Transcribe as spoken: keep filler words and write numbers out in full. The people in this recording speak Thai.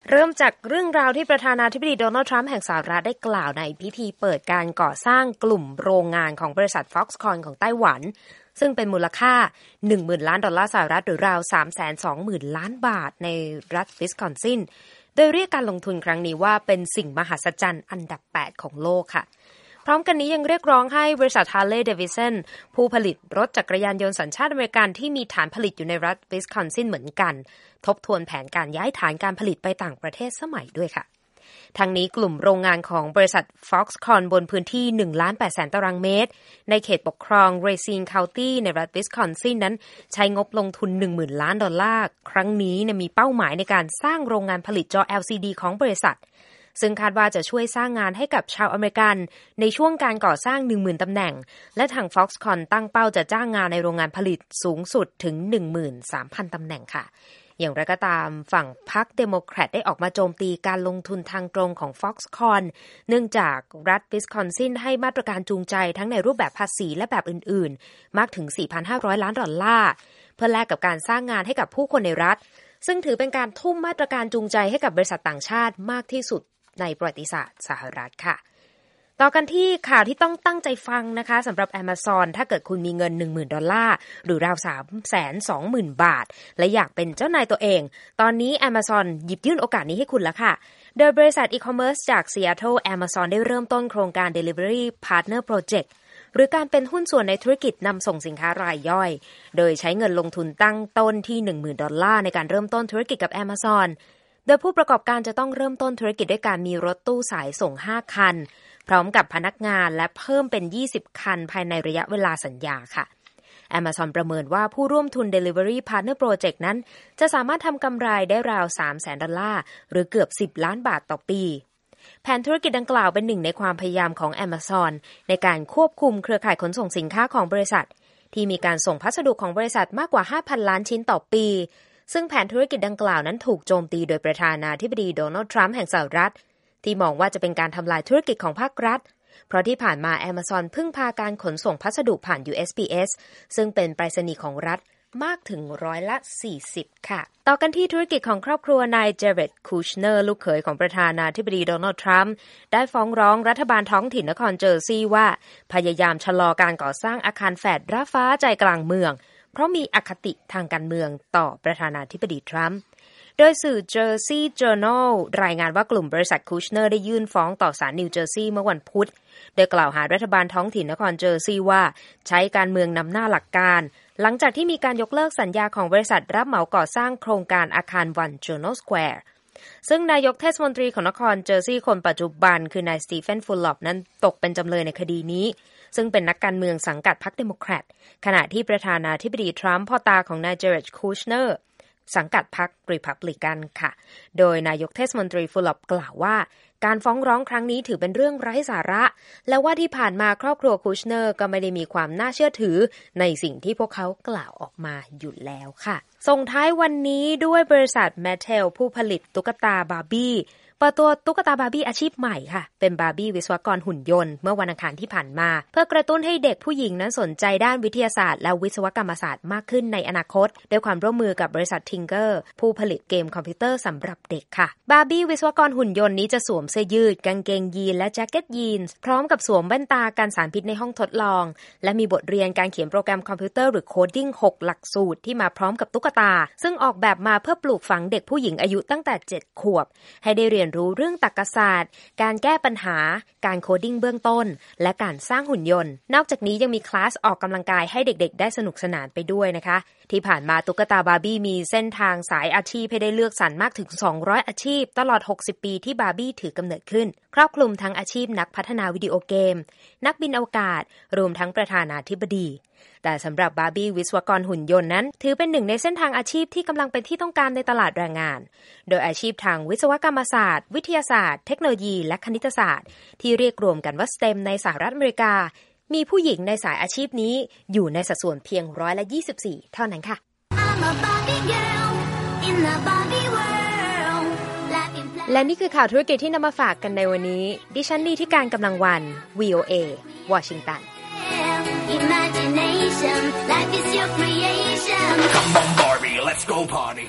เริ่มจากเรื่องราวที่ประธานาธิบดีโดนัลด์ทรัมป์แห่งสหรัฐได้กล่าวในพิธีเปิดการก่อสร้างกลุ่มโรงงานของบริษัท Foxconn ของไต้หวันซึ่งเป็นมูลค่า หนึ่งหมื่น ล้านดอลลาร์สหรัฐหรือราว สามแสนสองหมื่น ล้านบาทในรัฐวิสคอนซินโดยเรียกการลงทุนครั้งนี้ว่าเป็นสิ่งมหัศจรรย์อันดับแปดของโลกค่ะพร้อมกันนี้ยังเรียกร้องให้บริษัท Harley Davidson ผู้ผลิตรถจักรยานยนต์สัญชาติอเมริกันที่มีฐานผลิตอยู่ในรัฐวิสคอนซินเหมือนกันทบทวนแผนการย้ายฐานการผลิตไปต่างประเทศสมัยด้วยค่ะทั้งนี้กลุ่มโรงงานของบริษัท Foxconn บนพื้นที่ หนึ่งล้านแปดแสน ตารางเมตรในเขตปกครอง Racine County ในรัฐวิสคอนซินนั้นใช้งบลงทุน หนึ่งหมื่น ล้านดอลลาร์ครั้งนี้มีเป้าหมายในการสร้างโรงงานผลิตจอ แอล ซี ดี ของบริษัทซึ่งคาดว่าจะช่วยสร้างงานให้กับชาวอเมริกันในช่วงการก่อสร้าง หนึ่งหมื่น ตำแหน่งและทาง Foxconn ตั้งเป้าจะจ้างงานในโรงงานผลิตสูงสุดถึง หนึ่งหมื่นสามพัน ตำแหน่งค่ะอย่างไรก็ตามฝั่งพรรคเดโมแครตได้ออกมาโจมตีการลงทุนทางตรงของ Foxconn เนื่องจากรัฐวิสคอนซินให้มาตรการจูงใจทั้งในรูปแบบภาษีและแบบอื่นๆมากถึง สี่พันห้าร้อย ล้านดอลลาร์เพื่อแลกกับการสร้างงานให้กับผู้คนในรัฐซึ่งถือเป็นการทุ่มมาตรการจูงใจให้กับบริษัทต่างชาติมากที่สุดในประวัติศาสตร์สหรัฐค่ะต่อกันที่ข่าวที่ต้องตั้งใจฟังนะคะสำหรับ Amazon ถ้าเกิดคุณมีเงิน หนึ่งหมื่น ดอลลาร์หรือราว สามแสนสองหมื่น บาทและอยากเป็นเจ้านายตัวเองตอนนี้ Amazon หยิบยื่นโอกาสนี้ให้คุณแล้วค่ะโดยบริษัทอีคอมเมิร์ซจาก Seattle Amazon ได้เริ่มต้นโครงการ Delivery Partner Project หรือการเป็นหุ้นส่วนในธุรกิจนำส่งสินค้ารายย่อยโดยใช้เงินลงทุนตั้งต้นที่ หนึ่งหมื่น ดอลลาร์ในการเริ่มต้นธุรกิจกับ Amazonโดยผู้ประกอบการจะต้องเริ่มต้นธุรกิจด้วยการมีรถตู้สายส่งห้าคันพร้อมกับพนักงานและเพิ่มเป็นยี่สิบคันภายในระยะเวลาสัญญาค่ะ Amazon ประเมินว่าผู้ร่วมทุน Delivery Partner Project นั้นจะสามารถทำกำไรได้ราว สามแสน ดอลลาร์หรือเกือบสิบล้านบาทต่อปีแผนธุรกิจดังกล่าวเป็นหนึ่งในความพยายามของ Amazon ในการควบคุมเครือข่ายขนส่งสินค้าของบริษัทที่มีการส่งพัสดุของบริษัทมากกว่า ห้าพัน ล้านชิ้นต่อปีซึ่งแผนธุรกิจดังกล่าวนั้นถูกโจมตีโดยประธานาธิบดีโดนัลด์ทรัมป์แห่งสหรัฐที่มองว่าจะเป็นการทำลายธุรกิจของภาครัฐเพราะที่ผ่านมา Amazon พึ่งพาการขนส่งพัสดุผ่าน ยู เอส พี เอส ซึ่งเป็นไปรษณีย์ของรัฐมากถึงร้อยละสี่สิบค่ะต่อกันที่ธุรกิจของครอบครัวนายเจเร็ดคูชเนอร์ลูกเขยของประธานาธิบดีโดนัลด์ทรัมป์ได้ฟ้องร้องรัฐบาลท้องถิ่นนครเจอร์ซีย์ว่าพยายามชะลอการก่อสร้างอาคารแฝดระฟ้าใจกลางเมืองเพราะมีอคติทางการเมืองต่อประธานาธิบดีทรัมป์โดยสื่อ Jersey Journal รายงานว่ากลุ่มบริษัทคูชเนอร์ได้ยื่นฟ้องต่อศาลนิวเจอร์ซีย์เมื่อวันพุธโดยกล่าวหารัฐบาลท้องถิ่นนครเจอร์ซีย์ว่าใช้การเมืองนำหน้าหลักการหลังจากที่มีการยกเลิกสัญญาของบริษัทรับเหมาก่อสร้างโครงการอาคาร One Journal Square ซึ่งนายกเทศมนตรีของนครเจอร์ซีย์คนปัจจุบันคือนายสตีเฟนฟูลลอปนั้นตกเป็นจำเลยในคดีนี้ซึ่งเป็นนักการเมืองสังกัดพรรคเดโมแครตขณะที่ประธานาธิบดีทรัมป์พ่อตาของนายเจเร็ดคูชเนอร์สังกัดพรรครีพับลิกันค่ะโดยนายกเทศมนตรีฟูลลอปกล่าวว่าการฟ้องร้องครั้งนี้ถือเป็นเรื่องไร้สาระและว่าที่ผ่านมาครอบครัวคูชเนอร์ก็ไม่ได้มีความน่าเชื่อถือในสิ่งที่พวกเขากล่าวออกมาอยู่แล้วค่ะส่งท้ายวันนี้ด้วยบริษัทแมทเทลผู้ผลิตตุ๊กตาบาร์บี้เปิดตัวตุ๊กตาบาร์บี้อาชีพใหม่ค่ะเป็นบาร์บี้วิศวกรหุ่นยนต์เมื่อวันอังคารที่ผ่านมาเพื่อกระตุ้นให้เด็กผู้หญิงนั้นสนใจด้านวิทยาศาสตร์และวิศวกรรมศาสตร์มากขึ้นในอนาคตด้วยความร่วมมือกับบริษัททิงเกอร์ผู้ผลิตเกมคอมพิวเตอร์สำหรับเด็กค่ะบาร์บี้วิศวกรหุ่นยนต์นี้จะสวมเสื้อยืดกางเกงยีนและแจ็คเก็ตยีนส์พร้อมกับสวมแว่นตากันสารพิษในห้องทดลองและมีบทเรียนการเขียนโปรแกรมคอมพิวเตอร์หรือโคดดิ้งหกหลักสูตรที่มาพร้อมกับตุ๊กตาซึ่งออกแบบมาเพื่อปลูกฝังเด็กผู้หญิงอายุตั้งแต่เจ็ดขวบให้ได้เรียนรู้เรื่องตรรกศาสตร์การแก้ปัญหาการโคดดิ้งเบื้องต้นและการสร้างหุ่นยนต์นอกจากนี้ยังมีคลาสออกกำลังกายให้เด็กๆได้สนุกสนานไปด้วยนะคะที่ผ่านมาตุ๊กตาบาร์บี้มีเส้นทางสายอาชีพให้ได้เลือกสรรมากถึงสองร้อยอาชีพตลอดหกสิบปีที่บาร์บี้ถือกำเนิดขึ้นครอบคลุมทั้งอาชีพนักพัฒนาวิดีโอเกมนักบินอวกาศรวมทั้งประธานาธิบดีแต่สำหรับบาร์บี้วิศวกรหุ่นยนต์นั้นถือเป็นหนึ่งในเส้นทางอาชีพที่กำลังเป็นที่ต้องการในตลาดแรงงานโดยอาชีพทางวิศวกรรมศาสตร์วิทยาศาสตร์เทคโนโลยีและคณิตศาสตร์ที่เรียกรวมกันว่า สเต็ม ในสหรัฐอเมริกามีผู้หญิงในสายอาชีพนี้อยู่ในสัดส่วนเพียงร้อยละยี่สิบสี่เท่านั้นค่ะ I'm a Barbie girl in the Barbie world และนี่คือข่าวธุรกิจที่นำมาฝากกันในวันนี้ดิฉันลีที่การกำลังวัน วี โอ เอ วอชิงตันImagination, life is your creation. Come on, Barbie, let's go party.